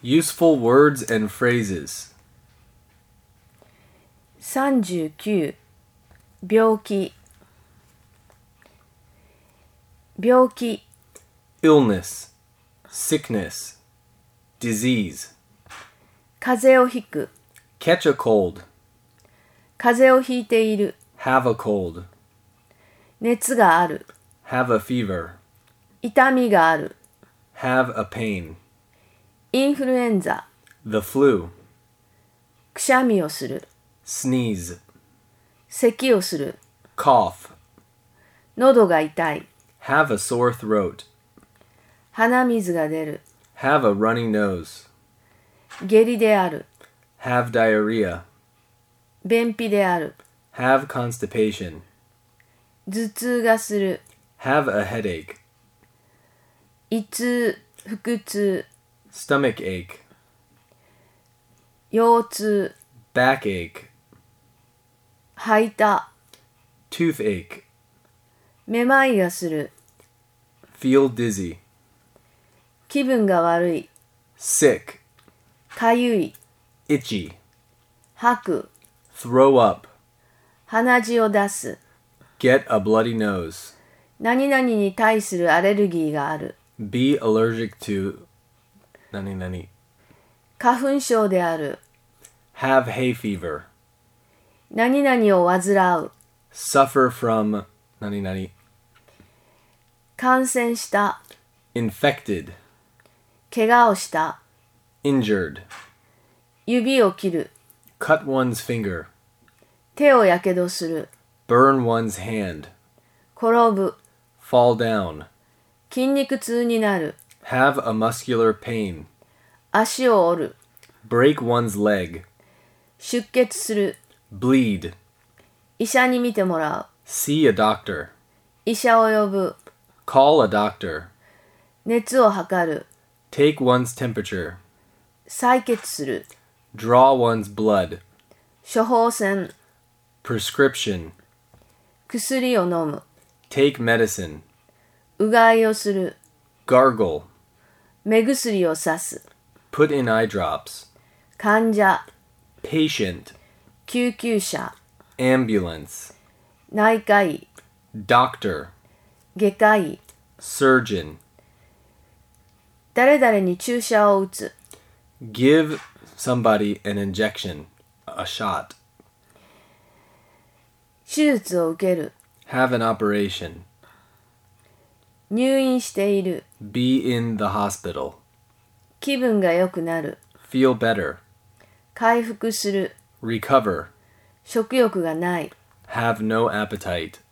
Useful words and phrases. 39. 病気 病気 Illness, sickness, disease. 風邪をひく Catch a cold. 風邪をひいている Have a cold. 熱がある Have a fever. 痛みがある Have a pain. インフルエンザ The flu. くしゃみをする Sneeze. 咳をする Cough. 喉が痛い Have a sore throat. 鼻水が出る Have a runny nose. 下痢である Have diarrhea. 便秘である Have constipation. 頭痛がする Have a headache. 胃痛腹痛 Stomach ache. 腰痛 Backache. 吐いた Toothache. めまいがする Feel dizzy. 気分が悪い Sick. かゆい Itchy. 吐く Throw up. 鼻血を出す Get a bloody nose. 何々に対するアレルギーがある Be allergic to nani nani. 花粉症である Have hay fever. 何々を患う Suffer from nani nani. 感染した Infected. 怪我をした Injured. 指を切る Cut one's finger. 手をやけどする Burn one's hand. 転ぶ Fall down. 筋肉痛になる Have a muscular pain. 足を折る Break one's leg. 出血する Bleed. 医者に診てもらう See a doctor. 医者を呼ぶ Call a doctor. 熱を測る Take one's temperature. 採血する Draw one's blood. 処方箋 Prescription. 薬を飲む Take medicine. うがいをする Gargle. 目薬をさす Put in eye drops. 患者 Patient. 救急車 Ambulance. 内科医 Doctor. 外科医 Surgeon. 誰々に注射を打つ Give somebody an injection. A shot. 手術を受ける Have an operation. 入院している Be in the hospital. 気分が良くなる Feel better. 回復する Recover. 食欲がない Have no appetite.